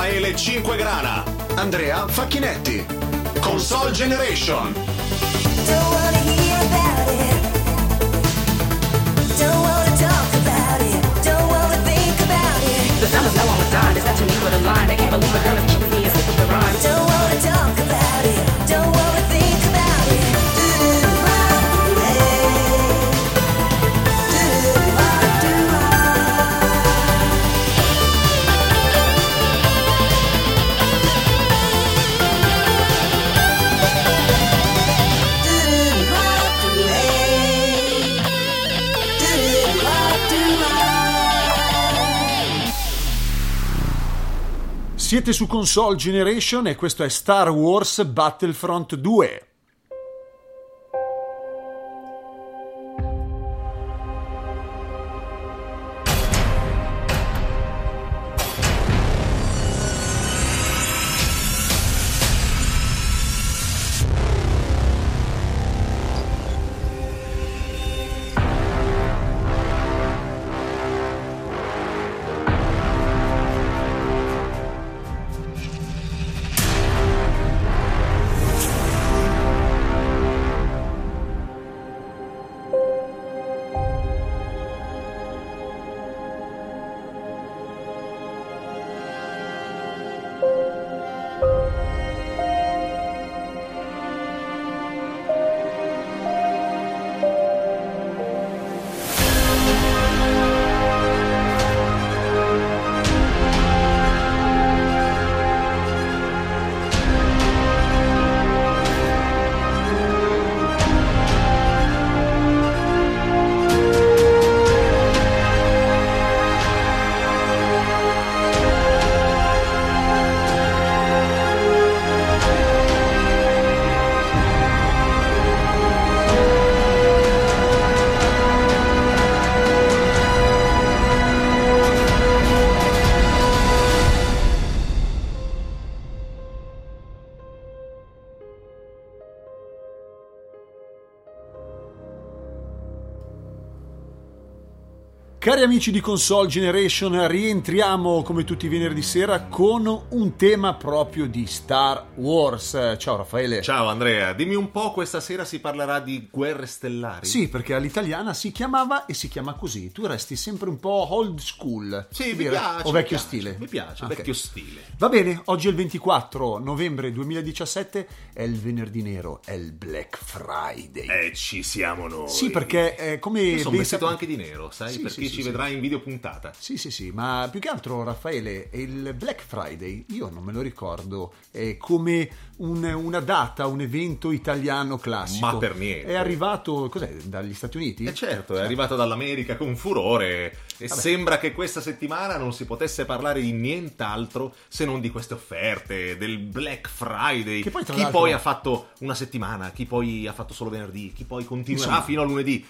Raffaele Cinquegrana, Andrea Facchinetti. Console Generation. Don't wanna hear about it. Don't wanna talk about it. Don't wanna think about it. The time is now on the dime. It's not to me with a line. I can't believe a girl is keeping me and stick with the rhyme. Don't wanna talk about it. Don't wanna think about it. Siete su Console Generation e questo è Star Wars Battlefront 2. Cari amici di Console Generation, rientriamo come tutti i venerdì sera con un tema proprio di Star Wars. Ciao Raffaele. Ciao Andrea, dimmi un po', questa sera si parlerà di Guerre Stellari? Sì, perché all'italiana si chiamava e si chiama così. Tu resti sempre un po' old school. Sì, mi piace. O vecchio stile? Mi piace, Okay. vecchio stile. Va bene, oggi è il 24 novembre 2017, è il venerdì nero, è il Black Friday. Ci siamo noi. Sì, perché come Io sono ben vestito sap- anche di nero, sai? Sì, per sì, chi sì, ci sì. vedrà in video puntata. Sì, ma più che altro, Raffaele, il Black Friday, io non me lo ricordo come una data, un evento italiano classico. Ma per niente. È arrivato, cos'è, dagli Stati Uniti? Certo, è arrivato dall'America con furore e sembra che questa settimana non si potesse parlare di nient'altro se non di queste offerte, del Black Friday. Che poi, tra chi l'altro, poi ha fatto una settimana, chi poi ha fatto solo venerdì, chi poi continuerà Insomma, fino a lunedì.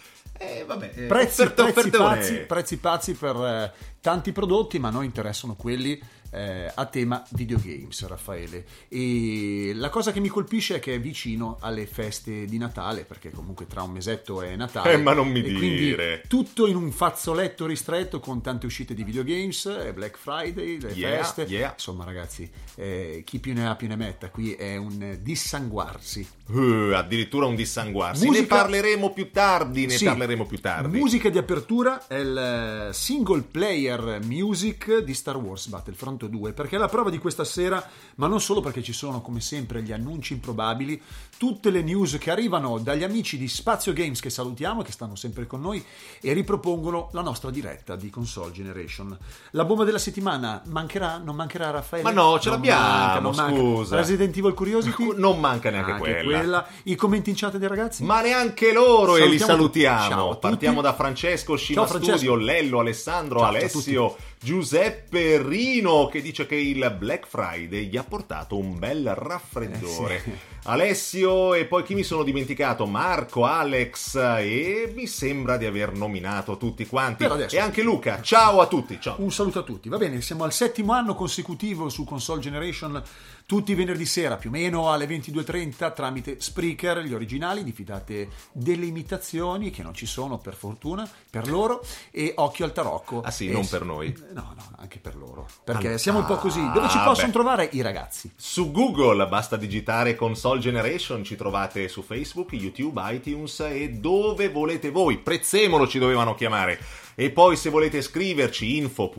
Prezzi pazzi per tanti prodotti, ma a noi interessano quelli a tema videogames, Raffaele. E la cosa che mi colpisce è che è vicino alle feste di Natale, perché comunque tra un mesetto è Natale. Ma non mi e dire. quindi tutto in un fazzoletto ristretto con tante uscite di videogames, Black Friday, le feste. Insomma, ragazzi, chi più ne ha più ne metta. Qui è un dissanguarsi. Addirittura un dissanguarsi. Musica- Ne parleremo più tardi. Sì. Musica di apertura è il single player music di Star Wars Battlefront 2, perché è la prova di questa sera, ma non solo, perché ci sono come sempre gli annunci improbabili, tutte le news che arrivano dagli amici di Spazio Games, che salutiamo, che stanno sempre con noi e ripropongono la nostra diretta di Console Generation. La bomba della settimana mancherà? Non mancherà, Raffaele? Ma no, ce Non l'abbiamo, manca. scusa. Resident Evil Curiosity? Non manca neanche Anche quella. I commenti in chat dei ragazzi? Ma neanche loro, e li Salutiamo salutiamo. tutti. Ciao a tutti. Partiamo da Francesco, Scima Ciao, Francesco. Studio, Lello, Alessandro, Ciao a Alessio, Giuseppe Rino, che dice che il Black Friday gli ha portato un bel raffreddore. Sì. Alessio, e poi chi mi sono dimenticato? Marco, Alex, e mi sembra di aver nominato tutti quanti. Per adesso. E anche Luca. Ciao a tutti. Ciao. Un saluto a tutti. Va bene, siamo al 7° anno consecutivo su Console Generation, tutti i venerdì sera più o meno alle 22:30 tramite Spreaker, gli originali. Diffidate delle imitazioni che non ci sono, per fortuna, per loro, e occhio al tarocco. Ah sì, non per noi. No, anche per loro, perché siamo un po' così. Dove ci possono trovare i ragazzi? Su Google basta digitare Console Generation, ci trovate su Facebook, YouTube, iTunes e dove volete voi. Prezzemolo ci dovevano chiamare. E poi se volete scriverci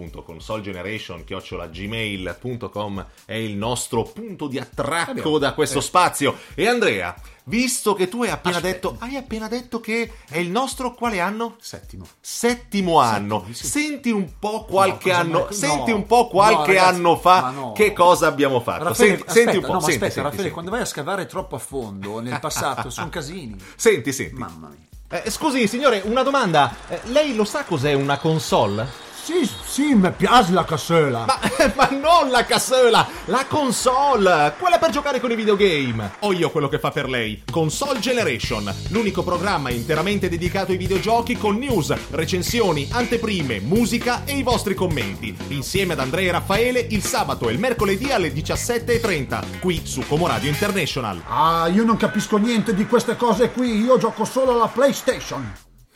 info.consolegeneration@gmail.com è il nostro punto di attracco da questo spazio. E Andrea, visto che tu hai appena detto che è il nostro quale anno? Settimo anno. Sì. Senti un po' qualche anno anno fa che cosa abbiamo fatto. Raffaele, Senti un po'. aspetta, Raffaele, quando vai a scavare troppo a fondo nel passato sono casini. Senti. Mamma mia. Scusi signore, una domanda. Lei lo sa cos'è una console? Sì, mi piace la cassola. Ma non la cassola, la console, quella per giocare con i videogame. Ho io quello che fa per lei. Console Generation, l'unico programma interamente dedicato ai videogiochi con news, recensioni, anteprime, musica e i vostri commenti. Insieme ad Andrea e Raffaele il sabato e il mercoledì alle 17:30, qui su Como Radio International. Io non capisco niente di queste cose qui, io gioco solo alla PlayStation.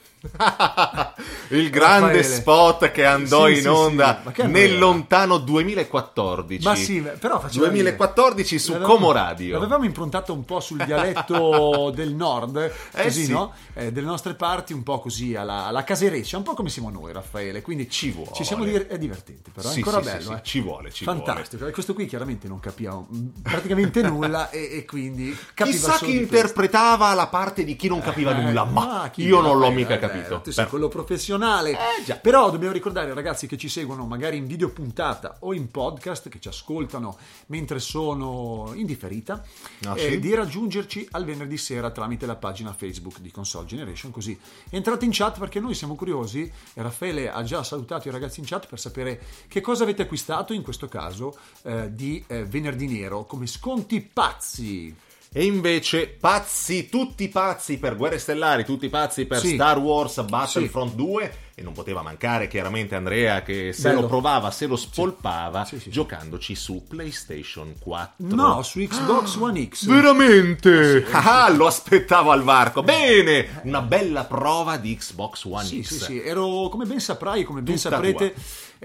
Il grande Raffaele. Spot che andò in onda Ma che nel era? lontano 2014. Ma sì, però faceva 2014 su Como Radio. L'avevamo improntato un po' sul dialetto del nord, così, sì. no? Delle nostre parti, un po' così alla casereccia, un po' come siamo noi, Raffaele. Quindi Ci vuole. è divertente, però Sì, è ancora sì, bello. sì, ci vuole. Fantastico. E questo qui chiaramente non capiva praticamente nulla e quindi capiva Chissà solo chi di questo. interpretava la parte di chi non capiva nulla, ma chi io non l'ho Raffaele, mica capito. Tu sei quello professionale. Già. Però dobbiamo ricordare ai ragazzi che ci seguono magari in video puntata o in podcast, che ci ascoltano mentre sono in differita, Sì. di raggiungerci al venerdì sera tramite la pagina Facebook di Console Generation. Così entrate in chat perché noi siamo curiosi e Raffaele ha già salutato i ragazzi in chat per sapere che cosa avete acquistato in questo caso di venerdì nero come sconti pazzi. E invece pazzi, tutti pazzi per Guerre Stellari, tutti pazzi per Sì. Star Wars Battlefront 2 e non poteva mancare chiaramente Andrea che se Bello. lo provava, se lo spolpava Sì. giocandoci su PlayStation 4. No, su Xbox One X. Veramente? Lo aspettavo al varco. Bene, una bella prova di Xbox One X. Sì, ero, come ben saprai, come ben Tutta saprete,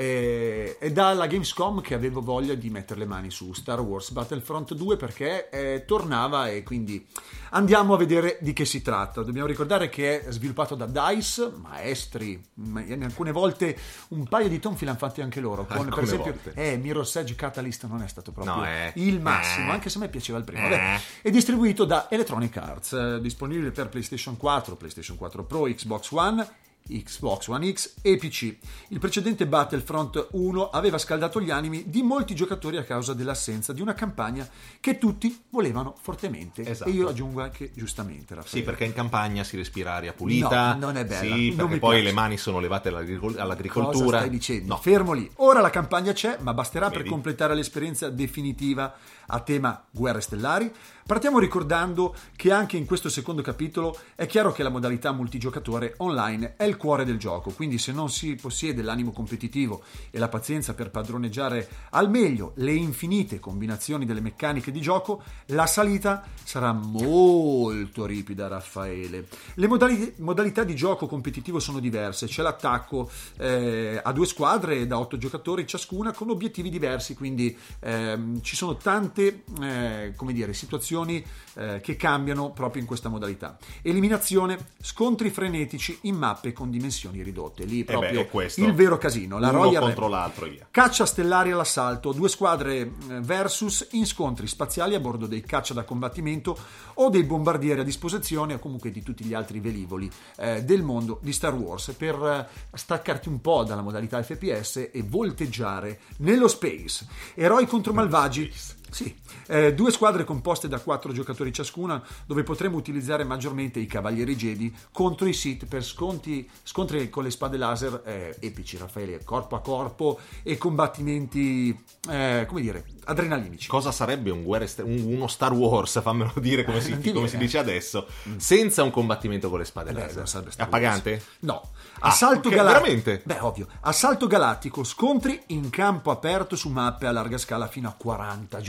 è dalla Gamescom che avevo voglia di mettere le mani su Star Wars Battlefront 2 perché tornava e quindi andiamo a vedere di che si tratta. Dobbiamo ricordare che è sviluppato da DICE, maestri, alcune volte un paio di tonfi l'hanno fatti anche loro, con per esempio Mirror's Edge Catalyst non è stato proprio il massimo, anche se a me piaceva il primo. Vabbè, è distribuito da Electronic Arts, disponibile per PlayStation 4, PlayStation 4 Pro, Xbox One, Xbox One X e PC. Il precedente Battlefront 1 aveva scaldato gli animi di molti giocatori a causa dell'assenza di una campagna che tutti volevano fortemente. Esatto. E io aggiungo anche giustamente, Raffaele. Sì, perché in campagna si respira aria pulita. No, non è bella. Sì, Non perché mi poi piace. le mani sono levate all'agricoltura. Cosa stai dicendo? No. Fermo lì. Ora la campagna c'è, ma basterà per Vedi? completare l'esperienza definitiva a tema Guerre Stellari. Partiamo ricordando che anche in questo secondo capitolo è chiaro che la modalità multigiocatore online è il cuore del gioco, quindi se non si possiede l'animo competitivo e la pazienza per padroneggiare al meglio le infinite combinazioni delle meccaniche di gioco, la salita sarà molto ripida, Raffaele. Le modalità di gioco competitivo sono diverse, c'è l'attacco a 2 squadre da 8 giocatori ciascuna con obiettivi diversi, quindi ci sono tante situazioni che cambiano proprio in questa modalità. Eliminazione, scontri frenetici in mappe con dimensioni ridotte, lì proprio è questo. il vero casino, la Uno Royal contro Rumble. l'altro e via. Caccia stellari all'assalto, 2 squadre versus in scontri spaziali a bordo dei caccia da combattimento o dei bombardieri a disposizione o comunque di tutti gli altri velivoli del mondo di Star Wars per staccarti un po' dalla modalità FPS e volteggiare nello space. Eroi contro malvagi. Sì, 2 squadre composte da 4 giocatori ciascuna, dove potremo utilizzare maggiormente i Cavalieri Jedi contro i Sith per scontri con le spade laser epici, Raffaele, corpo a corpo e combattimenti, adrenalinici. Cosa sarebbe uno Star Wars, fammelo dire come si dice adesso, senza un combattimento con le spade laser? È appagante? No. Assalto ok, galattico. veramente? Beh, ovvio. Assalto galattico, scontri in campo aperto su mappe a larga scala fino a 40 giocatori.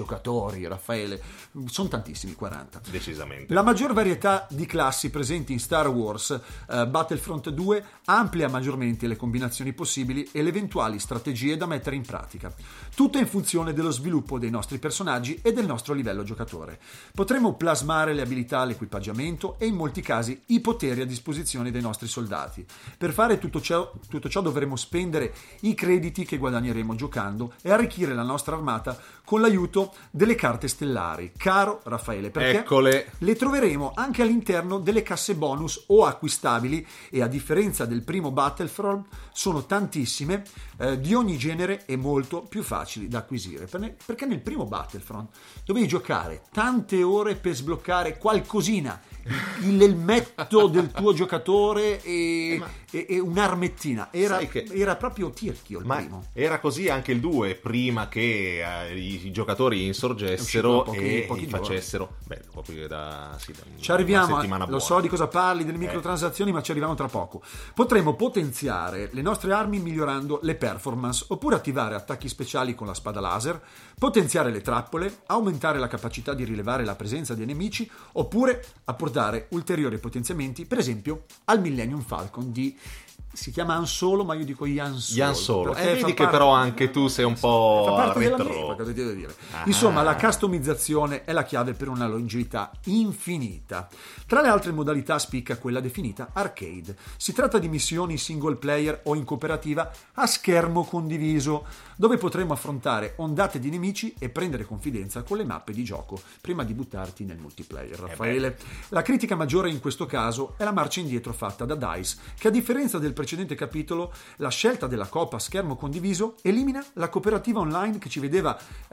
giocatori, Raffaele, sono tantissimi, 40. Decisamente. La maggior varietà di classi presenti in Star Wars Battlefront 2 amplia maggiormente le combinazioni possibili e le eventuali strategie da mettere in pratica. Tutto in funzione dello sviluppo dei nostri personaggi e del nostro livello giocatore. Potremo plasmare le abilità, l'equipaggiamento e in molti casi i poteri a disposizione dei nostri soldati. Per fare tutto ciò dovremo spendere i crediti che guadagneremo giocando e arricchire la nostra armata con l'aiuto delle carte stellari. Caro Raffaele, perché Eccole. le troveremo anche all'interno delle casse bonus o acquistabili e a differenza del primo Battlefront sono tantissime, di ogni genere e molto più facili da acquisire, perché nel primo Battlefront dovevi giocare tante ore per sbloccare qualcosina, l'elmetto del tuo giocatore e un'armettina. Era proprio tirchio il primo. Era così anche il 2 prima che i giocatori insorgessero pochi e facessero proprio da ci arriviamo, una settimana lo buona. so di cosa parli, delle microtransazioni, ma ci arriviamo tra poco. Potremo potenziare le nostre armi migliorando le performance, oppure attivare attacchi speciali con la spada laser, potenziare le trappole, aumentare la capacità di rilevare la presenza dei nemici, oppure apportare ulteriori potenziamenti, per esempio al Millennium Falcon si chiama Han Solo, ma io dico Yan Solo. Vedi che però anche tu sei un po' fa parte della retro. mia, cosa devo dire. Insomma, la customizzazione è la chiave per una longevità infinita. Tra le altre modalità spicca quella definita arcade. Si tratta di missioni single player o in cooperativa a schermo condiviso, dove potremo affrontare ondate di nemici e prendere confidenza con le mappe di gioco prima di buttarti nel multiplayer. Raffaele, la critica maggiore in questo caso è la marcia indietro fatta da DICE, che a differenza del precedente capitolo, la scelta della coop a schermo condiviso elimina la cooperativa online che ci vedeva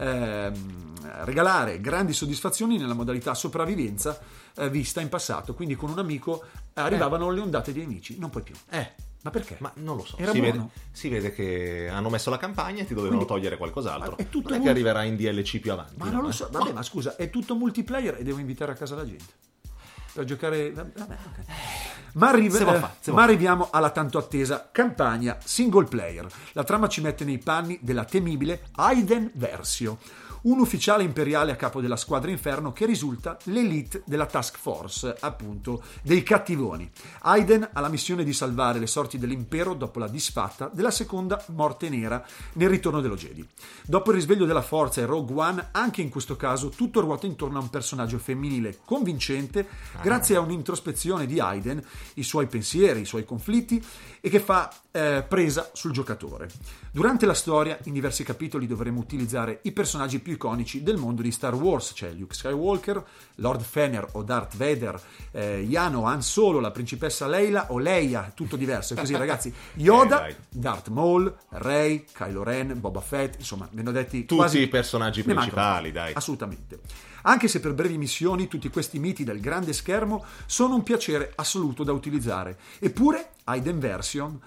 regalare grandi soddisfazioni nella modalità sopravvivenza vista in passato. Quindi con un amico arrivavano le ondate di nemici, non puoi più. Ma perché? Ma non lo so. Era Si buono. vede che hanno messo la campagna e ti dovevano togliere qualcos'altro. Ma è tutto non è che arriverà in DLC più avanti. Ma non lo so, vabbè, ma scusa, è tutto multiplayer e devo invitare a casa la gente per giocare. Vabbè, ok. Ma arriviamo alla tanto attesa campagna single player. La trama ci mette nei panni della temibile Aiden Versio, un ufficiale imperiale a capo della squadra Inferno che risulta l'elite della task force, appunto, dei cattivoni. Aiden ha la missione di salvare le sorti dell'impero dopo la disfatta della seconda morte nera nel ritorno dello Jedi. Dopo il risveglio della forza e Rogue One, anche in questo caso tutto ruota intorno a un personaggio femminile convincente grazie a un'introspezione di Aiden, i suoi pensieri, i suoi conflitti, e che fa presa sul giocatore. Durante la storia, in diversi capitoli dovremo utilizzare i personaggi più iconici del mondo di Star Wars, cioè Luke Skywalker, Lord Fener o Darth Vader, Yano, Han Solo, la principessa Leila o Leia, tutto diverso, è così ragazzi, Yoda, Darth Maul, Rey, Kylo Ren, Boba Fett, insomma, ne ho detti tutti quasi i personaggi ne principali, mancano. dai. Assolutamente. Anche se per brevi missioni tutti questi miti del grande schermo sono un piacere assoluto da utilizzare, eppure Aiden Versio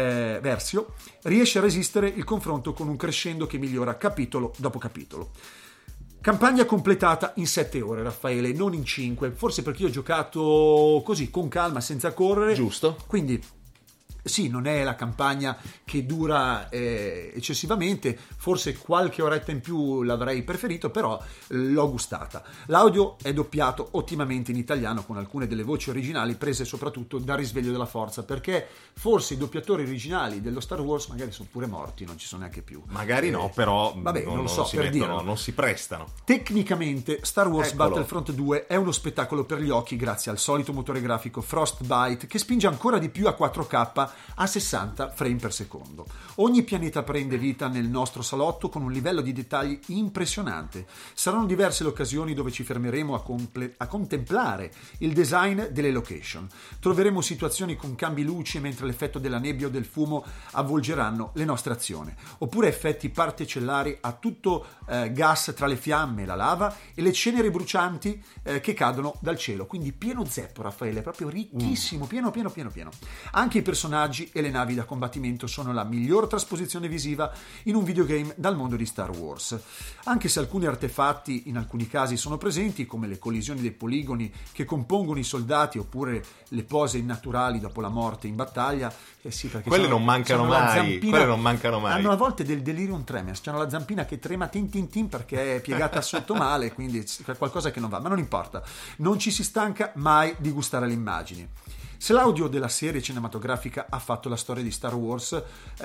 riesce a resistere il confronto con un crescendo che migliora capitolo dopo capitolo. Campagna completata in 7 ore, Raffaele, non in 5, forse perché io ho giocato così, con calma, senza correre. Giusto. Quindi sì, non è la campagna che dura eccessivamente, forse qualche oretta in più l'avrei preferito, però l'ho gustata. L'audio è doppiato ottimamente in italiano con alcune delle voci originali prese soprattutto dal Risveglio della Forza, perché forse i doppiatori originali dello Star Wars magari sono pure morti, non ci sono neanche più. Magari no, però vabbè, non lo so, si per mettono, dire. non si prestano. Tecnicamente Star Wars Eccolo. Battlefront 2 è uno spettacolo per gli occhi grazie al solito motore grafico Frostbite che spinge ancora di più a 4K a 60 frame per secondo. Ogni pianeta prende vita nel nostro salotto con un livello di dettagli impressionante. Saranno diverse le occasioni dove ci fermeremo a contemplare il design delle location. Troveremo situazioni con cambi luce mentre l'effetto della nebbia o del fumo avvolgeranno le nostre azioni, oppure effetti particellari a tutto gas tra le fiamme, la lava e le ceneri brucianti che cadono dal cielo. Quindi pieno zeppo, Raffaele, proprio ricchissimo, pieno. Anche i personaggi personaggi e le navi da combattimento sono la miglior trasposizione visiva in un videogame dal mondo di Star Wars. Anche se alcuni artefatti in alcuni casi sono presenti, come le collisioni dei poligoni che compongono i soldati oppure le pose innaturali dopo la morte in battaglia, sì, perché Quelle non mancano mai, quelle non mancano mai. Hanno a volte del delirium tremens, c'hanno la zampina che trema tin tin tin perché è piegata sotto male, quindi c'è qualcosa che non va, ma non importa, non ci si stanca mai di gustare le immagini. Se l'audio della serie cinematografica ha fatto la storia di Star Wars,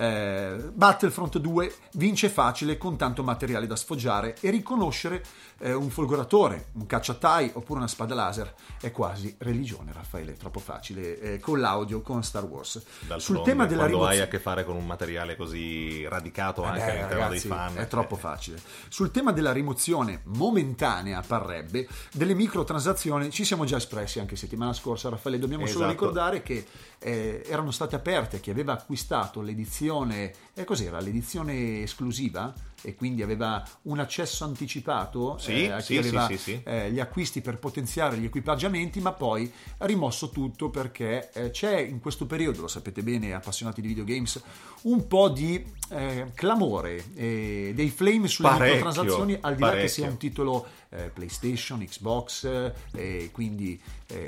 Battlefront 2 vince facile con tanto materiale da sfoggiare, e riconoscere un folgoratore, un cacciatai oppure una spada laser è quasi religione, Raffaele, è troppo facile con l'audio, con Star Wars. Sul tema della quando hai rimozione, a che fare con un materiale così radicato anche all'interno dei ragazzi, fan, è troppo facile. Sul tema della rimozione momentanea, parrebbe, delle microtransazioni ci siamo già espressi anche settimana scorsa, Raffaele. Dobbiamo solo Esatto. ricordare che erano state aperte, chi aveva acquistato l'edizione, cos'era, l'edizione esclusiva, e quindi aveva un accesso anticipato a chi aveva gli acquisti per potenziare gli equipaggiamenti, ma poi ha rimosso tutto perché c'è in questo periodo, lo sapete bene appassionati di videogames, un po' di clamore dei flame sulle microtransazioni, al di là che sia un titolo PlayStation, Xbox, quindi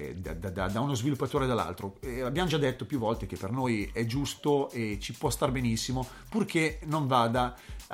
da uno sviluppatore e dall'altro. Abbiamo già detto più volte che per noi è giusto e ci può star benissimo, purché non vada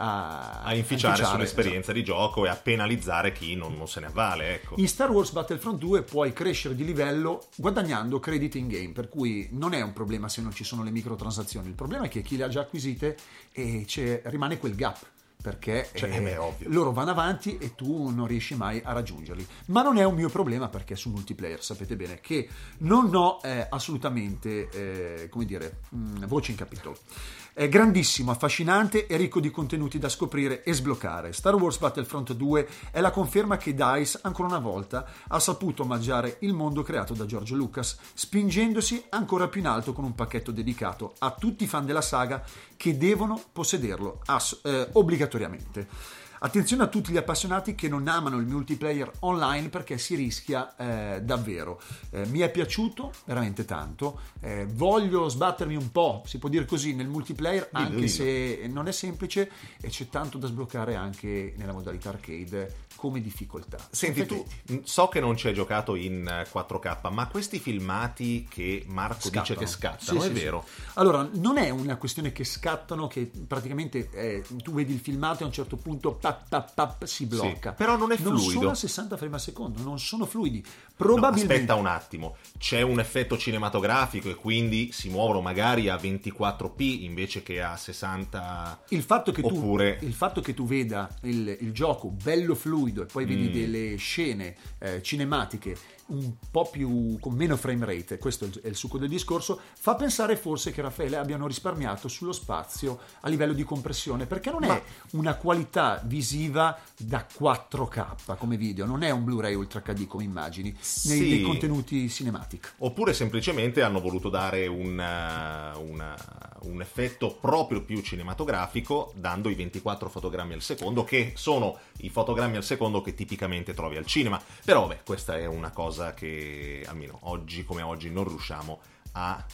a inficiare sull'esperienza di gioco e a penalizzare chi non se ne avvale, ecco. In Star Wars Battlefront 2 puoi crescere di livello guadagnando crediti in game, per cui non è un problema se non ci sono le microtransazioni. Il problema è che chi le ha già acquisite rimane quel gap, perché ovvio. loro vanno avanti e tu non riesci mai a raggiungerli. Ma non è un mio problema, perché su multiplayer sapete bene che non ho assolutamente voce in capitolo. È grandissimo, affascinante e ricco di contenuti da scoprire e sbloccare. Star Wars Battlefront 2 è la conferma che DICE ancora una volta ha saputo omaggiare il mondo creato da George Lucas, spingendosi ancora più in alto con un pacchetto dedicato a tutti i fan della saga che devono possederlo obbligatoriamente. Attenzione a tutti gli appassionati che non amano il multiplayer online, perché si rischia davvero. Mi è piaciuto veramente tanto, voglio sbattermi un po', si può dire così, nel multiplayer, anche se non è semplice e c'è tanto da sbloccare anche nella modalità arcade come difficoltà. Senti, tu so che non ci hai giocato in 4K, ma questi filmati che Marco dice che scattano, Sì, è vero? Sì. Allora, non è una questione che scattano, che praticamente tu vedi il filmato e a un certo punto si blocca. Sì, però non è fluido. Non sono a 60 frame al secondo, non sono fluidi. No, Probabilmente. aspetta un attimo, c'è un effetto cinematografico e quindi si muovono magari a 24p invece che a 60. Il fatto che tu veda il gioco bello fluido e poi vedi delle scene cinematiche un po' più con meno frame rate, questo è il succo del discorso, fa pensare forse che Raffaele abbiano risparmiato sullo spazio a livello di compressione, perché non è una qualità visiva da 4K come video, non è un Blu-ray Ultra HD come immagini nei contenuti cinematic. Oppure semplicemente hanno voluto dare un effetto proprio più cinematografico dando i 24 fotogrammi al secondo, che sono i fotogrammi al secondo che tipicamente trovi al cinema. Però questa è una cosa che almeno oggi come oggi non riusciamo a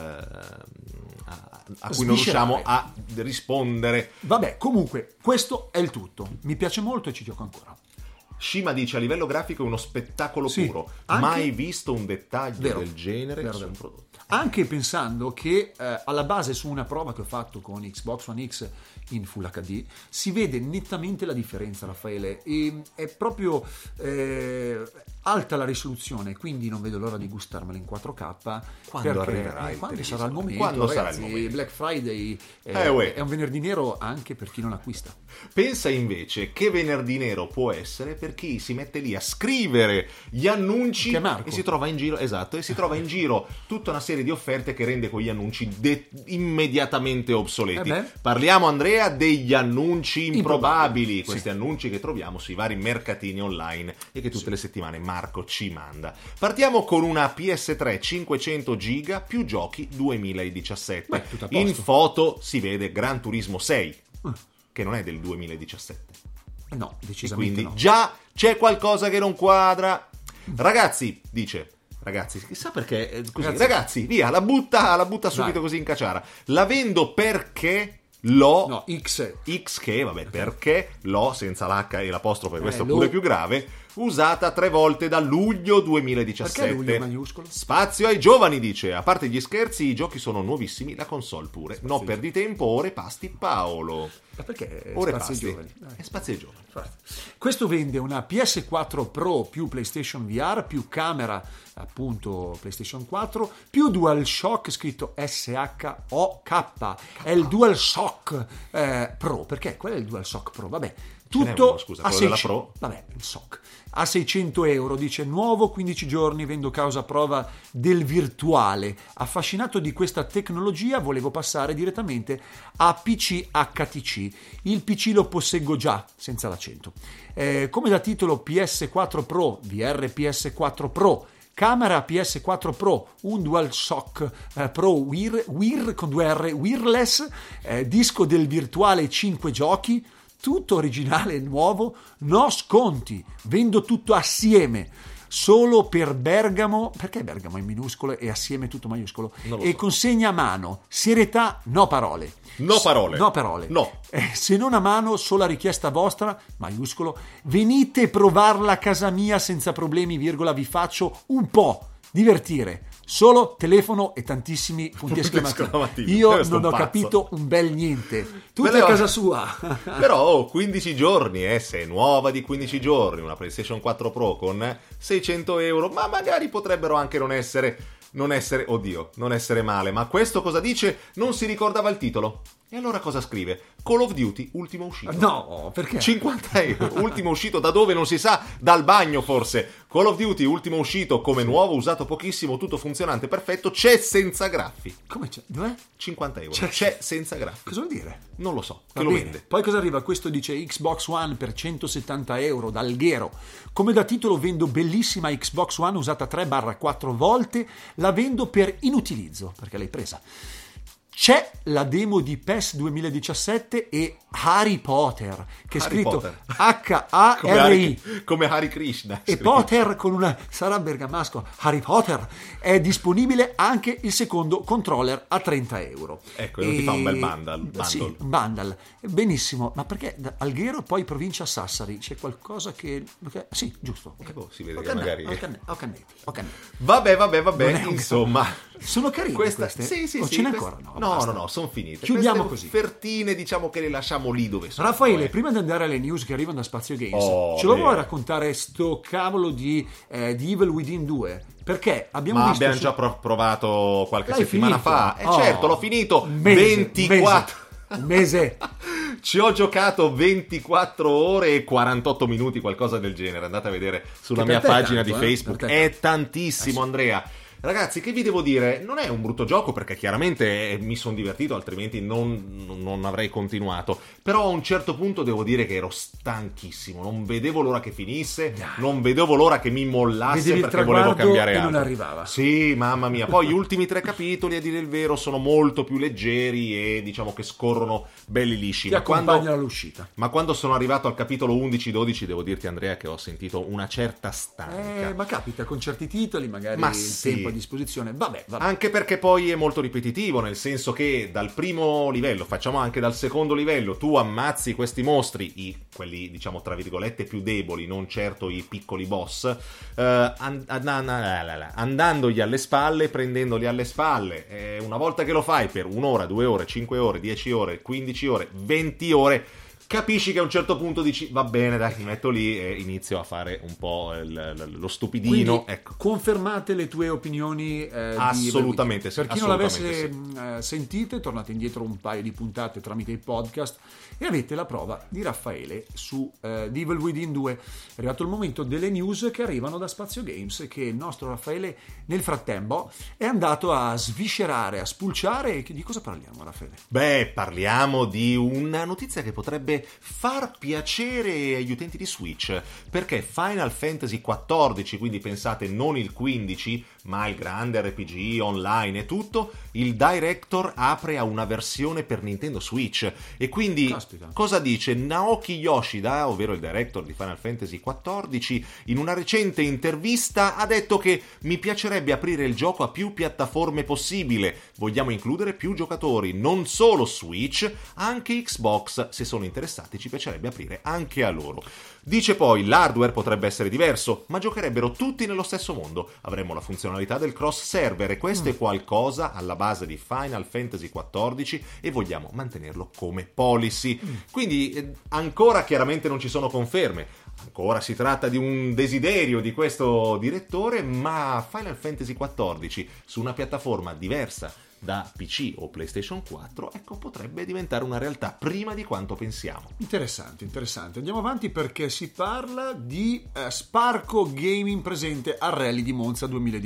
cui non riusciamo a rispondere. Vabbè, comunque questo è il tutto, mi piace molto e ci gioco ancora. Shima dice: a livello grafico è uno spettacolo puro, mai visto un dettaglio del genere su un prodotto. Anche pensando che alla base, su una prova che ho fatto con Xbox One X in Full HD, si vede nettamente la differenza, Raffaele, e è proprio alta la risoluzione, quindi non vedo l'ora di gustarmela in 4K quando arriverà quando sarà il momento. Quando ragazzi, sarà il momento. Black Friday è un venerdì nero anche per chi non acquista. Pensa invece che venerdì nero può essere per chi si mette lì a scrivere gli annunci e si trova in giro tutta una serie di offerte che rende quegli annunci immediatamente obsoleti. Parliamo, Andrea, degli annunci improbabili, questi annunci che troviamo sui vari mercatini online e che tutte le settimane Marco ci manda. Partiamo con una PS3 500 giga più giochi 2017. In foto si vede Gran Turismo 6 che non è del 2017. No, decisamente e quindi no. Già c'è qualcosa che non quadra. Ragazzi, dice, Ragazzi, chissà perché così. Ragazzi, via, la butta subito Vai. così in caciara. La vendo perché l'ho No, X. che, vabbè, perché l'ho senza l'H e l'apostrofo, e questo è lo- pure più grave, usata 3 volte da luglio 2017. Perché luglio maiuscolo? Spazio ai giovani, dice. A parte gli scherzi, i giochi sono nuovissimi, la console pure. No, perdi tempo, ore pasti Paolo. Ma perché Ore spazi ai pasti. giovani? Dai. È spazio ai giovani. Questo vende una PS4 Pro più PlayStation VR più camera, appunto PlayStation 4, più DualShock scritto SHOK. È il DualShock Pro. Perché? Qual è il DualShock Pro? Vabbè, n'è tutto uno, scusa, a quello della 600. Pro. Vabbè, il SOC. A 600 euro, dice nuovo 15 giorni, vendo causa prova del virtuale. Affascinato di questa tecnologia, volevo passare direttamente a PC HTC. Il PC lo posseggo già, senza l'accento. Come da titolo PS4 Pro, VR PS4 Pro, camera PS4 Pro, un DualShock Pro Wear con 2 R wireless, disco del virtuale 5 giochi, tutto originale e nuovo, no sconti, vendo tutto assieme, solo per Bergamo, perché Bergamo è minuscolo e assieme tutto maiuscolo, Non lo e so. consegna a mano, serietà, no parole. No parole. No parole. No. Se non a mano, sola richiesta vostra, maiuscolo, venite provarla a casa mia senza problemi, virgola, vi faccio un po' divertire. Solo telefono e tantissimi punti esclamativi. Io Questo non è ho un pazzo. capito un bel niente. Tutti Beh, a casa sua. Però 15 giorni, se è nuova di 15 giorni, una PlayStation 4 Pro con 600 euro, ma magari potrebbero anche non essere, oddio, non essere male. Ma questo cosa dice? Non si ricordava il titolo. E allora cosa scrive? Call of Duty, ultimo uscito. No, perché? 50 euro, ultimo uscito da dove non si sa, dal bagno forse. Call of Duty, ultimo uscito come nuovo, usato pochissimo, tutto funzionante, perfetto, c'è senza graffi. Come c'è? Dov'è? 50 euro, C'è- c'è senza graffi. Cosa vuol dire? Non lo so, che Va lo bene. vende. Poi cosa arriva? Questo dice Xbox One per 170 euro da Alghero. Come da titolo vendo bellissima Xbox One usata 3/4 volte, la vendo per inutilizzo, perché l'hai presa. C'è la demo di PES 2017 e Harry Potter, che è Harry scritto Potter. H-A-R-I. Come Hare Krishna. E Potter con una sarà bergamasco Harry Potter è disponibile anche il secondo controller a 30 euro. Ecco, non ti fa un bel bundle. Sì, un bundle. Benissimo, ma perché da Alghero poi provincia Sassari c'è qualcosa che sì, giusto. Ok. Si vede Ho che canne- magari. ho cannetti. Vabbè, Non è un- insomma. Sono carine queste? Sì, O sì, ce n'è queste- ancora? No, basta. sono finite. Chiudiamo Queste così. Offertine, diciamo che le lasciamo lì dove sono. Raffaele, prima di andare alle news che arrivano da Spazio Games, Oh, ce lo vero. vuoi raccontare sto cavolo di Evil Within 2? Perché abbiamo Ma visto abbiamo già provato qualche L'hai settimana finito? fa. Oh. Certo, l'ho finito. Un mese, 24. un mese. Ci ho giocato 24 ore e 48 minuti, qualcosa del genere. Andate a vedere sulla Che mia per te è pagina tanto, di eh? Facebook. Per te è È tantissimo, Andrea. Ragazzi, che vi devo dire? Non è un brutto gioco perché chiaramente mi sono divertito, altrimenti non avrei continuato. Però a un certo punto devo dire che ero stanchissimo. Non vedevo l'ora che finisse, non vedevo l'ora che mi mollasse Vedevi il perché volevo traguardo cambiare e altro. non arrivava. Sì, mamma mia. Poi gli ultimi 3 capitoli, a dire il vero, sono molto più leggeri e diciamo che scorrono belli lisci. Ti accompagna all'uscita. Ma quando sono arrivato al capitolo 11-12 devo dirti, Andrea, che ho sentito una certa stanca. Ma capita con certi titoli, magari Ma il sì. tempo a disposizione. Vabbè. Anche perché poi è molto ripetitivo, nel senso che dal primo livello, facciamo anche dal secondo livello, tu ammazzi questi mostri, quelli diciamo tra virgolette più deboli, non certo i piccoli boss, andandogli alle spalle, prendendoli alle spalle. Una volta che lo fai per 1 ora, 2 ore, 5 ore, 10 ore, 15 ore, 20 ore, capisci che a un certo punto dici va bene, dai, mi metto lì e inizio a fare un po' lo stupidino. Quindi Ecco. confermate le tue opinioni di Assolutamente Evil Within. sì, Per chi non assolutamente l'avesse sentite, tornate indietro un paio di puntate tramite i podcast e avete la prova di Raffaele su di Evil Within 2. È arrivato il momento delle news che arrivano da Spazio Games, che il nostro Raffaele nel frattempo è andato a sviscerare, a spulciare. Di cosa parliamo, Raffaele? Beh, parliamo di una notizia che potrebbe è far piacere agli utenti di Switch, perché Final Fantasy XIV, quindi pensate non il 15, ma il grande RPG online e tutto, il Director apre a una versione per Nintendo Switch. E quindi Caspita. cosa dice Naoki Yoshida, ovvero il Director di Final Fantasy XIV, in una recente intervista ha detto che mi piacerebbe aprire il gioco a più piattaforme possibile, vogliamo includere più giocatori, non solo Switch, anche Xbox, se sono interessati ci piacerebbe aprire anche a loro. Dice poi l'hardware potrebbe essere diverso, ma giocherebbero tutti nello stesso mondo, avremo la funzionalità del cross server e questo è qualcosa alla base di Final Fantasy XIV e vogliamo mantenerlo come policy. Quindi ancora chiaramente non ci sono conferme, ancora si tratta di un desiderio di questo direttore, ma Final Fantasy XIV su una piattaforma diversa da PC o PlayStation 4, ecco, potrebbe diventare una realtà prima di quanto pensiamo. Interessante. Andiamo avanti perché si parla di Sparco Gaming presente al Rally di Monza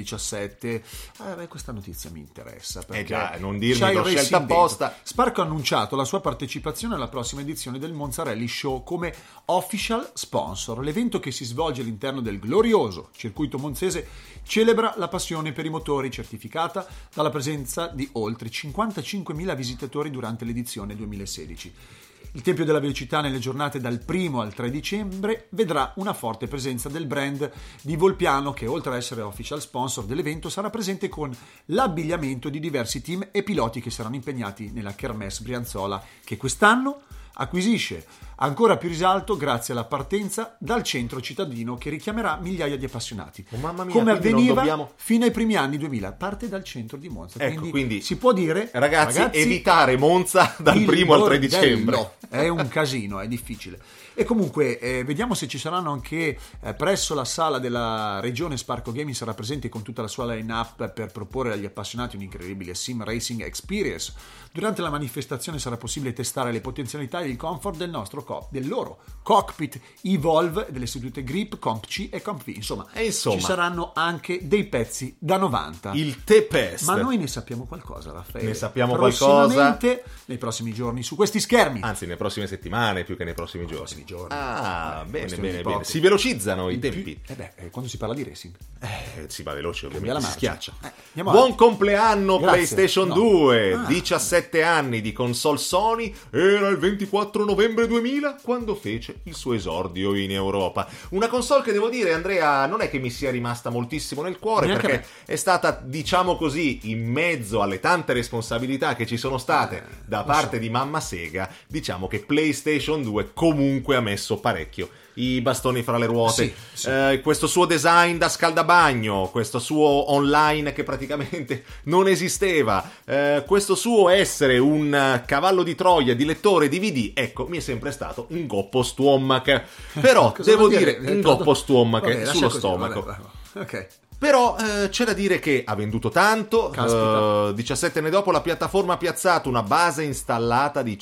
2017. Questa notizia mi interessa perché Già, non dirmi c'hai che ho il scelta racing apposta. dentro. Sparco ha annunciato la sua partecipazione alla prossima edizione del Monza Rally Show come official sponsor. L'evento, che si svolge all'interno del glorioso circuito monzese, celebra la passione per i motori, certificata dalla presenza di oltre 55.000 visitatori durante l'edizione 2016. Il Tempio della Velocità nelle giornate dal 1 al 3 dicembre vedrà una forte presenza del brand di Volpiano, che oltre a essere official sponsor dell'evento sarà presente con l'abbigliamento di diversi team e piloti che saranno impegnati nella Kermesse Brianzola, che quest'anno acquisisce ancora più risalto grazie alla partenza dal centro cittadino che richiamerà migliaia di appassionati. Oh, mamma mia, come quindi non avveniva dobbiamo- fino ai primi anni 2000. Parte dal centro di Monza. Ecco, quindi si può dire, ragazzi, evitare Monza dal il 1 al 3 bordello. dicembre. È un casino, è difficile. E comunque vediamo se ci saranno anche presso la sala della regione. Sparco Gaming sarà presente con tutta la sua line-up per proporre agli appassionati un'incredibile sim racing experience. Durante la manifestazione sarà possibile testare le potenzialità e il comfort del loro cockpit Evolve, delle sedute Grip, Comp C e Comp V. Insomma, Insomma. ci saranno anche dei pezzi da 90. Il Tempest. Ma noi ne sappiamo qualcosa, Raffaele. Ne sappiamo Prossimamente, nei prossimi giorni, su questi schermi. Anzi, nelle prossime settimane più che nei prossimi giorni. Giorni. Ah, bene, questione bene, di bene. poco. Si velocizzano i tempi. Quando si parla di racing. Si va veloce, Cambia ovviamente, la si marcia. schiaccia. Andiamo Buon avanti. compleanno Grazie. PlayStation No. 2, Ah. 17 anni di console Sony, era il 24 novembre 2000 quando fece il suo esordio in Europa. Una console che devo dire, Andrea, non è che mi sia rimasta moltissimo nel cuore, Neanche perché è stata, diciamo così, in mezzo alle tante responsabilità che ci sono state da parte di mamma Sega, diciamo che PlayStation 2 comunque ha messo parecchio i bastoni fra le ruote. Sì. Questo suo design da scaldabagno, questo suo online che praticamente non esisteva, questo suo essere un cavallo di Troia di lettore DVD, ecco, mi è sempre stato un goppo stomac. Però Cosa devo vuol dire un goppo stomac Vabbè, lascia sullo così, stomaco. vabbè. Ok. Però c'è da dire che ha venduto tanto. Caspita. 17 anni dopo la piattaforma ha piazzato una base installata di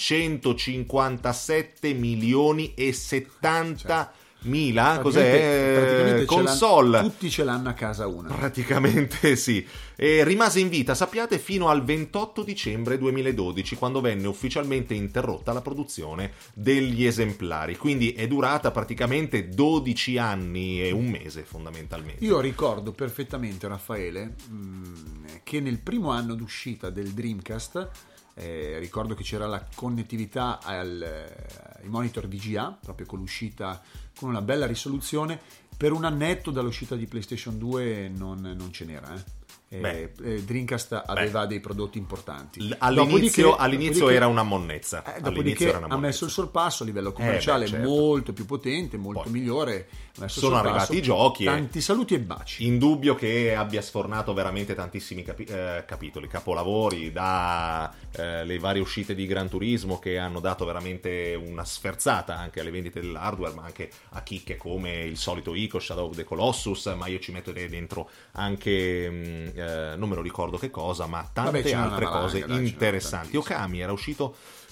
157 milioni e 70 mila, Praticamente cos'è? Console. tutti ce l'hanno a casa una. Praticamente sì. E rimase in vita, sappiate, fino al 28 dicembre 2012, quando venne ufficialmente interrotta la produzione degli esemplari. Quindi è durata praticamente 12 anni e un mese, fondamentalmente. Io ricordo perfettamente, Raffaele, che nel primo anno d'uscita del Dreamcast, ricordo che c'era la connettività ai monitor VGA, proprio con l'uscita con una bella risoluzione. Per un annetto dall'uscita di PlayStation 2 non ce n'era. Dreamcast aveva dei prodotti importanti. All'inizio era una monnezza. Dopodiché ha messo il sorpasso a livello commerciale, certo. molto più potente, molto migliore. Ha messo il Sono sorpasso. arrivati i giochi. Tanti saluti e baci. Indubbio che abbia sfornato veramente tantissimi capitoli, capolavori, da le varie uscite di Gran Turismo, che hanno dato veramente una sferzata anche alle vendite dell'hardware, ma anche a chicche come il solito Ico, Shadow of the Colossus, ma io ci metto dentro anche non me lo ricordo che cosa, ma tante Vabbè, ce n'è altre una valanga, cose dai, ce n'è interessanti. tantissimo. Okami era uscito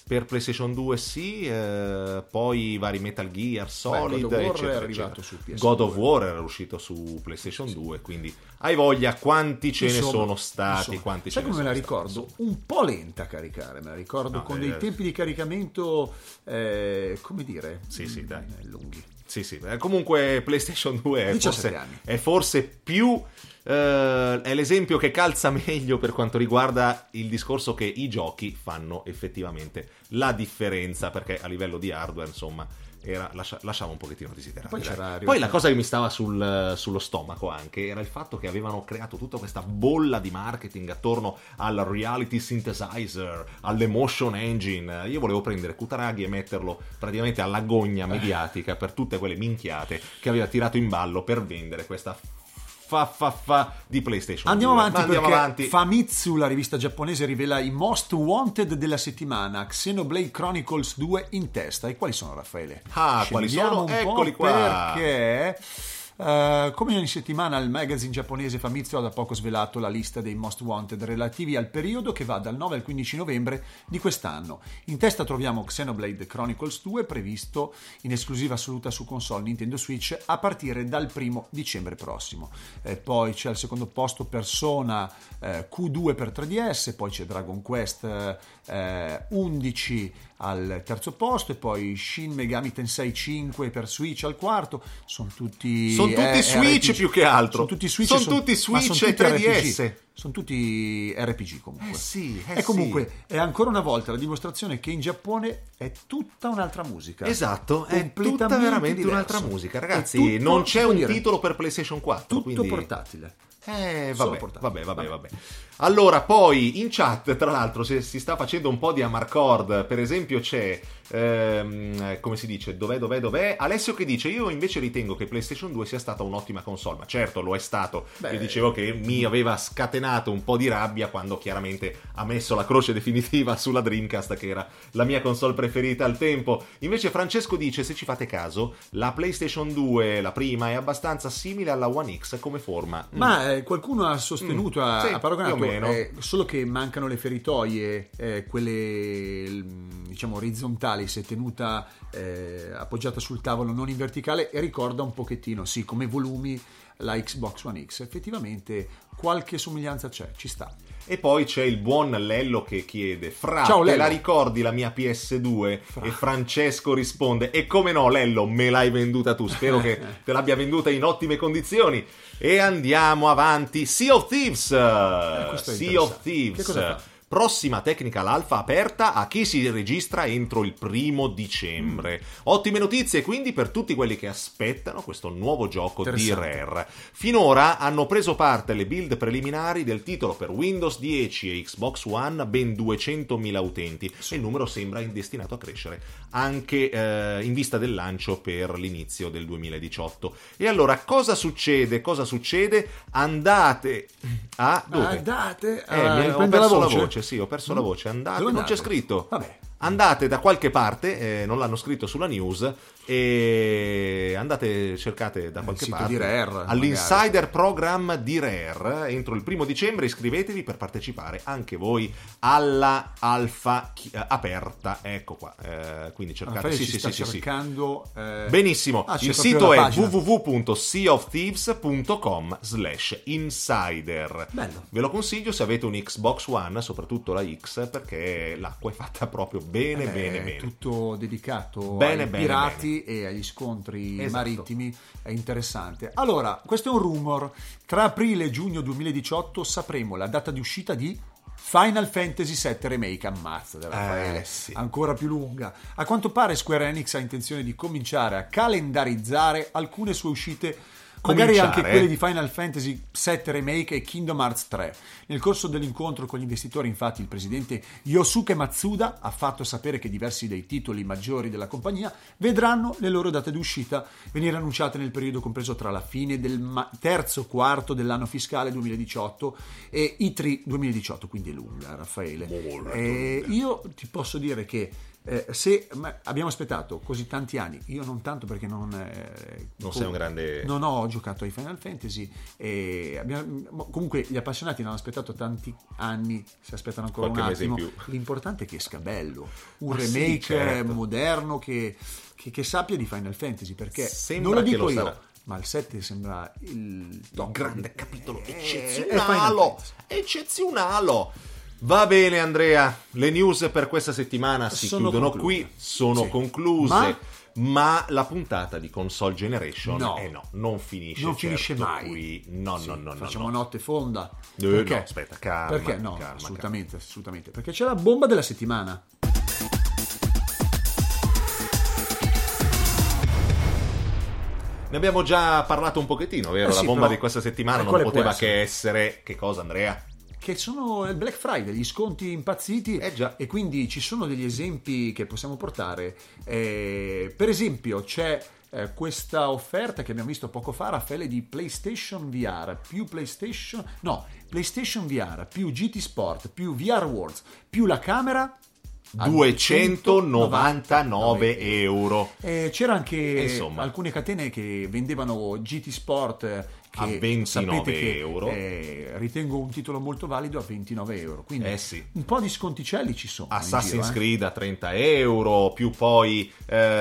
per PlayStation 2 sì, poi i vari Metal Gear Solid, God of War eccetera, è arrivato eccetera. su PS2. God of War era uscito su PlayStation 2, quindi hai voglia quanti ce ne Insomma, sono stati, insomma. quanti Sai ce ne come me la sono ricordo? stati. Un po' lenta a caricare, me la ricordo No, con dei tempi di caricamento, come dire, Sì, dai. lunghi. Sì, comunque PlayStation 2 è 17 forse, anni. è forse più è l'esempio che calza meglio per quanto riguarda il discorso che i giochi fanno effettivamente la differenza, perché a livello di hardware insomma lasciava un pochettino desiderare. Poi la cosa che mi stava sullo stomaco anche era il fatto che avevano creato tutta questa bolla di marketing attorno al reality synthesizer, all'emotion engine. Io volevo prendere Kutaragi e metterlo praticamente alla gogna mediatica per tutte quelle minchiate che aveva tirato in ballo per vendere questa di PlayStation. Andiamo 2. avanti, Andiamo perché avanti. Famitsu, la rivista giapponese, rivela i most wanted della settimana. Xenoblade Chronicles 2 in testa. E quali sono, Raffaele? Quali Scendiamo sono? un po', Eccoli qua. Perché come ogni settimana il magazine giapponese Famitsu ha da poco svelato la lista dei most wanted relativi al periodo che va dal 9 al 15 novembre di quest'anno. In testa troviamo Xenoblade Chronicles 2, previsto in esclusiva assoluta su console Nintendo Switch a partire dal 1 dicembre prossimo. Poi c'è al secondo posto Persona Q2 per 3DS, poi c'è Dragon Quest 11 al terzo posto, e poi Shin Megami Tensei 5 per Switch al quarto. Sono tutti Switch RPG. più che altro. Sono tutti Switch, Sono tutti Switch e 3DS. RPG. Sono tutti RPG comunque. Sì, e comunque è ancora una volta la dimostrazione che in Giappone è tutta un'altra musica. Esatto, è Completamente tutta veramente diverso. un'altra musica. È Ragazzi, tutto, non c'è come un dire, titolo per PlayStation 4. tutto quindi... portatile. Vabbè. portatile. Allora, poi in chat, tra l'altro, si sta facendo un po' di Amarcord. Per esempio c'è, come si dice, dov'è? Alessio che dice: io invece ritengo che PlayStation 2 sia stata un'ottima console. Ma certo, lo è stato. Io dicevo che mi aveva scatenato un po' di rabbia quando chiaramente ha messo la croce definitiva sulla Dreamcast, che era la mia console preferita al tempo. Invece Francesco dice: se ci fate caso, la PlayStation 2, la prima, è abbastanza simile alla One X come forma. Ma qualcuno ha sostenuto, Sì, ha paragonato, più o meno. solo che mancano le feritoie, quelle diciamo orizzontali, se tenuta appoggiata sul tavolo, non in verticale, e ricorda un pochettino, sì, come volumi la Xbox One X. Effettivamente qualche somiglianza c'è, ci sta. E poi c'è il buon Lello che chiede: Ciao, te Lello. la ricordi la mia PS2? E Francesco risponde: e come no, Lello, me l'hai venduta tu, spero che te l'abbia venduta in ottime condizioni. E andiamo avanti. Sea of Thieves. Questo è Sea of interessante. Thieves. Che cosa fa? Prossima Technical Alpha aperta a chi si registra entro il 1 dicembre. Ottime notizie quindi per tutti quelli che aspettano questo nuovo gioco di Interessante. Rare. Finora hanno preso parte alle build preliminari del titolo per Windows 10 e Xbox One ben 200.000 utenti, e il numero sembra destinato a crescere anche in vista del lancio per l'inizio del 2018. E allora cosa succede? Andate a... dove? Andate Ho perso la voce. Sì, ho perso la voce. Andate, Dove non c'è andate? scritto. Vabbè. Andate da qualche parte, non l'hanno scritto sulla news, e andate, cercate da qualche sito parte di Rare, all'insider program di Rare. Entro il 1 dicembre iscrivetevi per partecipare anche voi alla alfa aperta. Ecco qua, quindi cercate. Raffaele Sì. ci sta cercando. Benissimo, c'è il proprio sito la è pagina. www.seaofthieves.com/insider. Bello. Ve lo consiglio se avete un Xbox One, soprattutto la X, perché l'acqua è fatta proprio bene. Tutto dedicato Bene, ai bene, pirati e agli scontri Esatto. marittimi. È interessante. Allora, questo è un rumor. Tra aprile e giugno 2018 sapremo la data di uscita di Final Fantasy VII Remake. Ammazza della Raffaele, sì. ancora più lunga. A quanto pare Square Enix ha intenzione di cominciare a calendarizzare alcune sue uscite, magari anche quelle di Final Fantasy VII Remake e Kingdom Hearts 3. Nel corso dell'incontro con gli investitori, infatti, il presidente Yosuke Matsuda ha fatto sapere che diversi dei titoli maggiori della compagnia vedranno le loro date d'uscita venire annunciate nel periodo compreso tra la fine del terzo quarto dell'anno fiscale 2018 e i 3 2018, quindi è lunga, Raffaele. Io ti posso dire che abbiamo aspettato così tanti anni, io non tanto perché non sei un grande... Non ho giocato ai Final Fantasy, comunque gli appassionati non hanno aspettato tanti anni, si aspettano ancora Qualche un mese in attimo. più. L'importante è che esca bello, un Ma sì, remake certo. moderno che sappia di Final Fantasy, perché Sembra non lo che dico lo io, sarà. ma il 7 sembra il top. grande capitolo Final eccezionale, Fantasy. eccezionale. Va bene Andrea, le news per questa settimana si Sono chiudono concluse. qui, sono Sì. concluse, ma la puntata di Console Generation No. non finisce, Non finisce certo mai. qui. No, Sì, no, facciamo no. notte fonda. No, Perché? aspetta, calma, Perché no? calma, Assolutamente. Perché c'è la bomba della settimana. Ne abbiamo già parlato un pochettino, vero? Sì, la bomba però- di questa settimana non quale può poteva essere? che essere... Che cosa Andrea? Che sono il Black Friday, gli sconti impazziti, già. e quindi ci sono degli esempi che possiamo portare. Per esempio c'è questa offerta che abbiamo visto poco fa, Raffaele, di PlayStation VR più PlayStation VR più GT Sport più VR Worlds più la camera a 299 euro. C'era anche Insomma. alcune catene che vendevano GT Sport che A 29 sapete che, euro. ritengo un titolo molto valido a 29 euro, quindi Sì. un po' di sconticelli ci sono in Assassin's giro, Creed a 30 euro, più poi,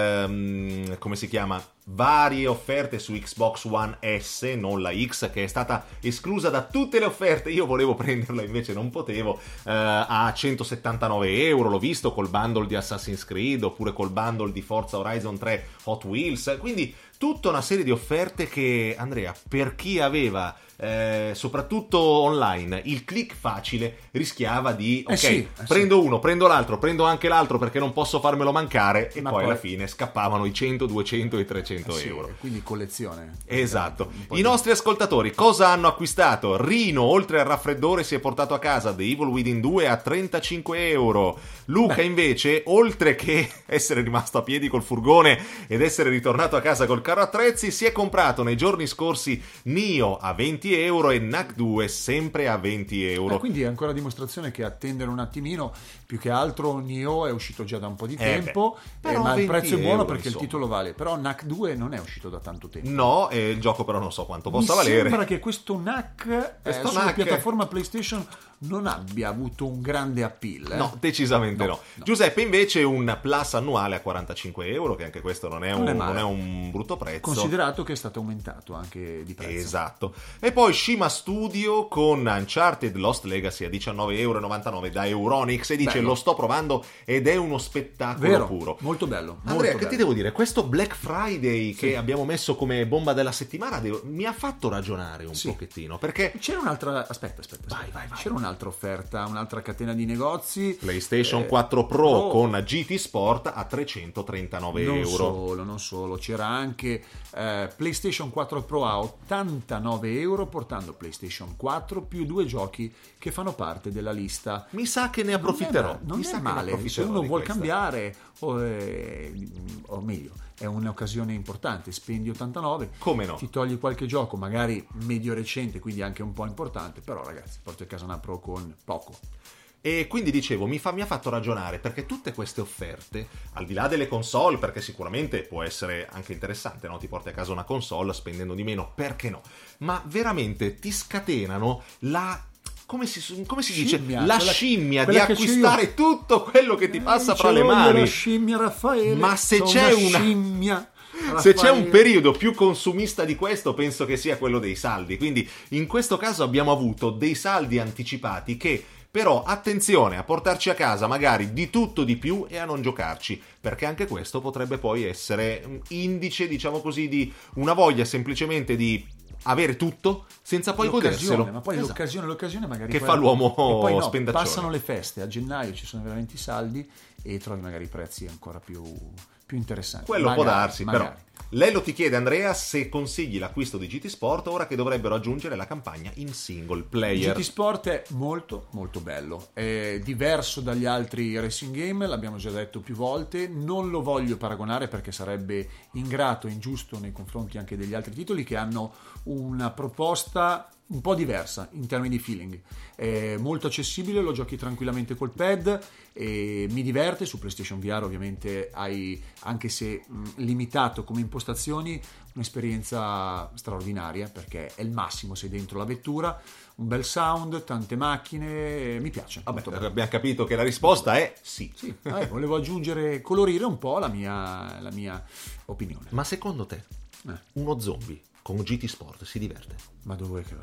come si chiama? Varie offerte su Xbox One S, non la X, che è stata esclusa da tutte le offerte. Io volevo prenderla, invece non potevo, a 179 euro, l'ho visto col bundle di Assassin's Creed, oppure col bundle di Forza Horizon 3 Hot Wheels, quindi tutta una serie di offerte che, Andrea, per chi aveva soprattutto online il click facile, rischiava di prendo uno, prendo l'altro, prendo anche l'altro perché non posso farmelo mancare, e Ma poi poi- alla fine scappavano i 100, 200 e 300 sì, euro. quindi collezione. Esatto. Un po' I di- nostri ascoltatori cosa hanno acquistato? Rino, oltre al raffreddore, si è portato a casa The Evil Within 2 a 35 euro. Luca invece, oltre che essere rimasto a piedi col furgone ed essere ritornato a casa col carro attrezzi, si è comprato nei giorni scorsi Nioh a 20 euro e NAC 2 sempre a 20 euro. Quindi è ancora dimostrazione che attendere un attimino, più che altro Nioh è uscito già da un po' di beh, tempo, però ma il 20 prezzo è buono euro, perché insomma. il titolo vale, però NAC 2 non è uscito da tanto tempo. No, il gioco però non so quanto possa Mi valere. sembra che questo NAC Questo sulla NAC piattaforma PlayStation non abbia avuto un grande appeal. No, decisamente no. Giuseppe invece un plus annuale a 45 euro, che anche questo non è male. un brutto prezzo. Considerato che è stato aumentato anche di prezzo. Esatto. E poi Shima Studio con Uncharted Lost Legacy a 19,99 euro da Euronix, e dice Bello. lo sto provando ed è uno spettacolo Vero, puro. molto bello. Andrea, molto che bello. ti devo dire? Questo Black Friday che abbiamo messo come bomba della settimana mi ha fatto ragionare un Sì. pochettino, perché C'era un'altra. Aspetta. Vai. C'era un'altra offerta, un'altra catena di negozi. PlayStation 4 Pro Pro. con GT Sport a 339 euro. Non solo, c'era anche PlayStation 4 Pro a 89 euro, portando PlayStation 4 più 2 giochi che fanno parte della lista. Mi sa che ne approfitterò. Non Mi è sa che ne male, se approfitterò uno di vuol questa. cambiare, o meglio, è un'occasione importante, spendi 89, Come no? ti togli qualche gioco, magari medio recente, quindi anche un po' importante, però ragazzi, porti a casa una Pro con poco. E quindi dicevo, mi ha fatto ragionare, perché tutte queste offerte, al di là delle console, perché sicuramente può essere anche interessante, no? Ti porti a casa una console spendendo di meno, perché no? Ma veramente ti scatenano la... Come si dice? Scimmia, La quella- scimmia di quella che c'ho acquistare io. tutto quello che ti passa Ce fra le l'ho io mani. la scimmia, Raffaele. Ma se Sono c'è una- scimmia, Se c'è un Raffaele. periodo più consumista di questo, penso che sia quello dei saldi. Quindi in questo caso abbiamo avuto dei saldi anticipati che... Però attenzione a portarci a casa magari di tutto di più e a non giocarci, perché anche questo potrebbe poi essere indice, diciamo così, di una voglia semplicemente di avere tutto senza poi L'occasione, goderselo. ma poi Esatto. l'occasione magari Che quella- fa l'uomo e poi no, spendaccione. passano le feste, a gennaio ci sono veramente i saldi e trovi magari prezzi ancora più interessanti. Quello può Magari, darsi, magari. però. Lello ti chiede, Andrea, se consigli l'acquisto di GT Sport ora che dovrebbero aggiungere la campagna in single player. GT Sport è molto molto bello, è diverso dagli altri racing game, l'abbiamo già detto più volte, non lo voglio paragonare perché sarebbe ingrato e ingiusto nei confronti anche degli altri titoli che hanno una proposta un po' diversa in termini di feeling, è molto accessibile, lo giochi tranquillamente col pad e mi diverte. Su PlayStation VR ovviamente hai, anche se limitato come impostazioni, un'esperienza straordinaria, perché è il massimo, sei dentro la vettura, un bel sound, tante macchine, mi piace. Vabbè, molto bello. abbiamo capito che la risposta è sì. Sì, volevo aggiungere, colorire un po' la mia opinione. Ma secondo te uno zombie con GT Sport si diverte? Ma dove che va?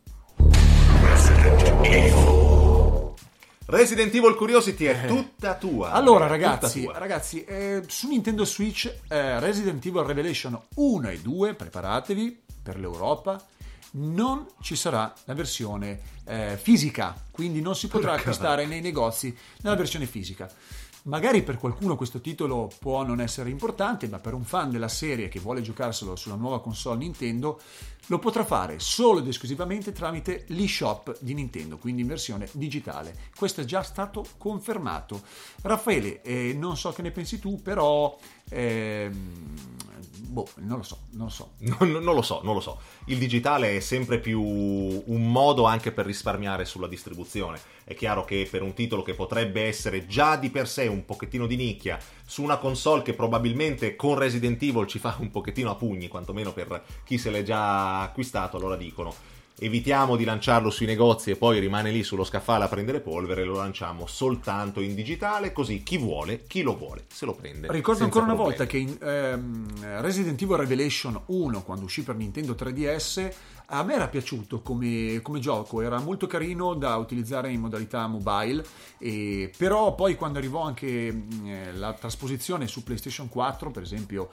Resident Evil Curiosity è tutta tua. Allora Tutta ragazzi, tua. su Nintendo Switch Resident Evil Revelation 1 e 2, preparatevi per l'Europa, non ci sarà la versione fisica, quindi non si potrà acquistare nei negozi nella versione fisica. Magari per qualcuno questo titolo può non essere importante, ma per un fan della serie che vuole giocarselo sulla nuova console Nintendo lo potrà fare solo ed esclusivamente tramite l'eShop di Nintendo, quindi in versione digitale. Questo è già stato confermato. Raffaele, non so che ne pensi tu, però non lo so. Non lo so. Il digitale è sempre più un modo anche per risparmiare sulla distribuzione. È chiaro che per un titolo che potrebbe essere già di per sé un pochettino di nicchia, su una console che probabilmente con Resident Evil ci fa un pochettino a pugni, quantomeno per chi se l'è già acquistato, allora dicono: evitiamo di lanciarlo sui negozi e poi rimane lì sullo scaffale a prendere polvere, lo lanciamo soltanto in digitale, così chi lo vuole se lo prende. Ricordo senza ancora una problemi. volta che in Resident Evil Revelation 1, quando uscì per Nintendo 3DS, a me era piaciuto come gioco, era molto carino da utilizzare in modalità mobile, però poi quando arrivò anche la trasposizione su PlayStation 4, per esempio,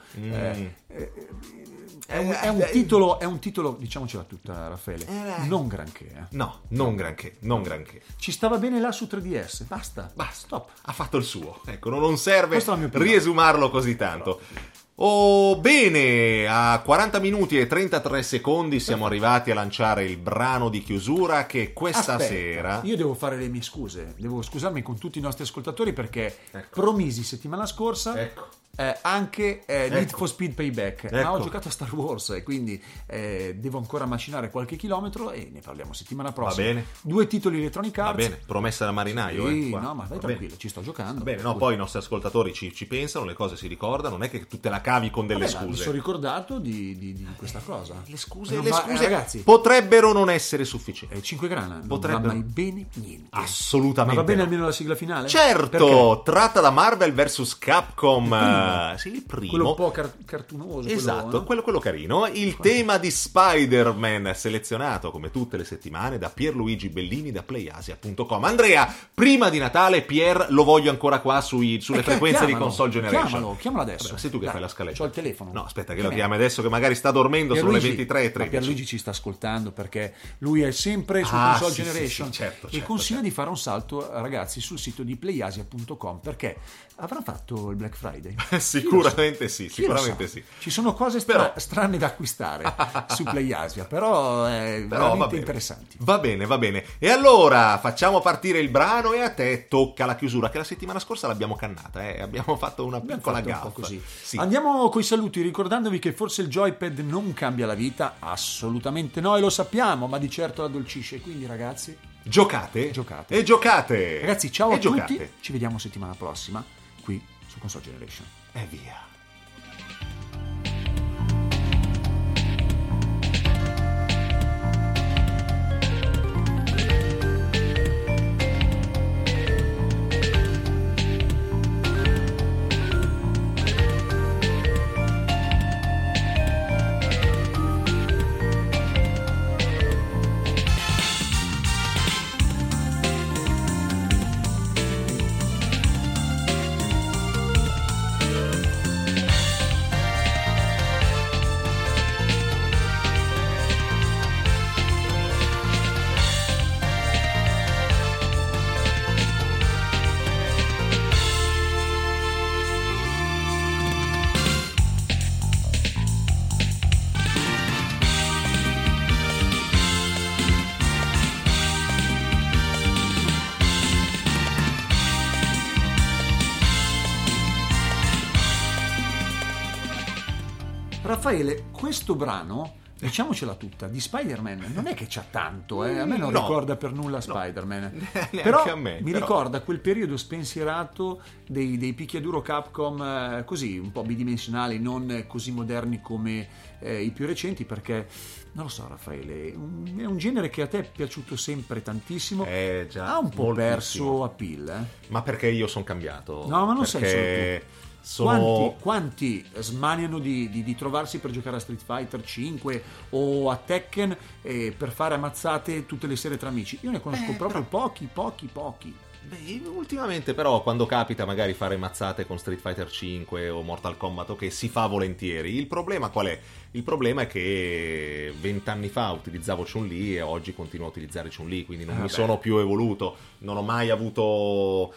è un titolo, diciamocela tutta, Raffaele, non granché. No, non granché. Ci stava bene là su 3DS, basta. Stop. Ha fatto il suo. Ecco, non serve Questa è la mia opinione. riesumarlo così tanto. Bene, a 40 minuti e 33 secondi siamo arrivati a lanciare il brano di chiusura che questa Aspetta, sera... io devo fare le mie scuse, devo scusarmi con tutti i nostri ascoltatori perché promisi settimana scorsa anche Need for Speed Payback, ma ho giocato a Star Wars e quindi devo ancora macinare qualche chilometro e ne parliamo settimana prossima. Va bene. 2 titoli Electronic Arts. Va bene, promessa da marinaio. Sì, qua. no, ma vai Va tranquillo, bene. ci sto giocando. Va bene, no, poi i nostri ascoltatori ci pensano, le cose si ricordano, non è che tu te la cavi con delle Vabbè, ma mi scuse. sono ricordato di questa cosa. Le scuse, ragazzi, potrebbero non essere sufficienti. 5 grana non Potrebbero- va mai bene niente. Assolutamente. Ma va bene no. almeno la sigla finale? Certo, Perché? tratta da Marvel vs Capcom. Sì, il primo. Quello un po' cartunoso. Esatto, quello, no? quello carino. Il tema di Spider-Man selezionato come tutte le settimane da Pierluigi Bellini da PlayAsia.com. Andrea, prima di Natale Pier lo voglio ancora qua sulle frequenze di Console Generation. Chiamalo adesso. Sei tu che fai la scaletta. C'ho il telefono. No, aspetta che lo chiami adesso che magari sta dormendo, sono le 23:13. Ma Pierluigi ci sta ascoltando perché lui è sempre su Ah, Console sì, Generation sì, certo, e certo, consiglia certo. di fare un salto, ragazzi, sul sito di PlayAsia.com perché avrà fatto il Black Friday. Sicuramente sì, Chi lo sicuramente sa? sì. Ci sono cose strane da acquistare su PlayAsia, però Però veramente interessanti. Va bene, va bene. E allora facciamo partire il brano e a te tocca la chiusura, che la settimana scorsa l'abbiamo cannata, Abbiamo fatto una Abbiamo piccola fatto un gaffa. po' così. Sì. Andiamo coi saluti, ricordandovi che forse il joypad non cambia la vita, assolutamente no, e lo sappiamo, ma di certo la dolcisce, quindi ragazzi, Giocate. Giocate. E giocate. ragazzi, ciao e a giocate. tutti, ci vediamo settimana prossima qui su Console Generation. E via. Raffaele, questo brano diciamocela tutta, di Spider-Man non è che c'ha tanto, a me non No. ricorda per nulla Spider-Man. Neanche Però a me, mi però. ricorda quel periodo spensierato dei picchiaduro Capcom, così un po' bidimensionali, non così moderni come i più recenti, perché non lo so, Raffaele, è un genere che a te è piaciuto sempre tantissimo, Già, ha un po' moltissimo. perso appeal, Ma perché io sono cambiato? No, ma non sei Perché solo sono... Quanti smaniano di trovarsi per giocare a Street Fighter 5 o a Tekken per fare ammazzate tutte le sere tra amici? Io ne conosco proprio pochi. Beh, ultimamente però quando capita magari fare mazzate con Street Fighter 5 o Mortal Kombat, che si fa volentieri. Il problema qual è? Il problema è che 20 anni fa utilizzavo Chun-Li e oggi continuo a utilizzare Chun-Li, quindi non mi sono più evoluto, non ho mai avuto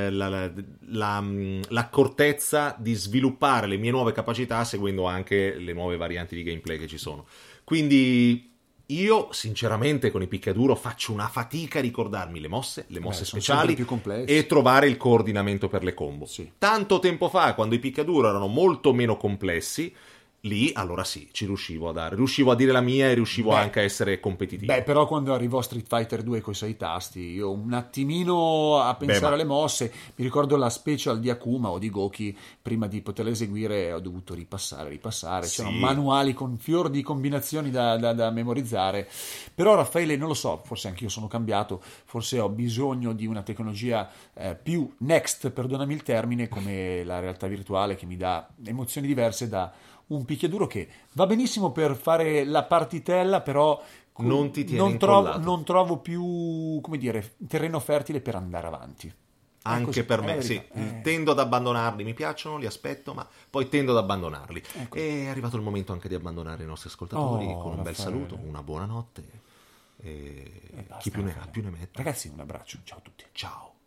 l'accortezza di sviluppare le mie nuove capacità seguendo anche le nuove varianti di gameplay che ci sono. Quindi io sinceramente con i picchiaduro faccio una fatica a ricordarmi le mosse sono speciali sempre più complessi. e trovare il coordinamento per le combo. Sì. Tanto tempo fa, quando i picchiaduro erano molto meno complessi, lì allora sì, ci riuscivo a dire la mia e riuscivo anche a essere competitivo. Beh, però quando arrivò Street Fighter 2 con i 6 tasti, io un attimino a pensare ma- alle mosse, mi ricordo la special di Akuma o di Goki, prima di poterla eseguire ho dovuto ripassare, c'erano manuali con fior di combinazioni da memorizzare, però Raffaele, non lo so, forse anche io sono cambiato, forse ho bisogno di una tecnologia più next, perdonami il termine, come la realtà virtuale, che mi dà emozioni diverse da un picchiaduro che va benissimo per fare la partitella, però Non ti tiene incollato. non trovo più, come dire, terreno fertile per andare avanti. È Anche così, per è me, la sì, verità. tendo ad abbandonarli, mi piacciono, li aspetto, ma poi tendo ad abbandonarli. E è arrivato il momento anche di abbandonare i nostri ascoltatori Oh, con un bel Raffaele. saluto, una buonanotte e Basta, chi più ne ha Raffaele. più ne metta. Ragazzi, un abbraccio, ciao a tutti. Ciao.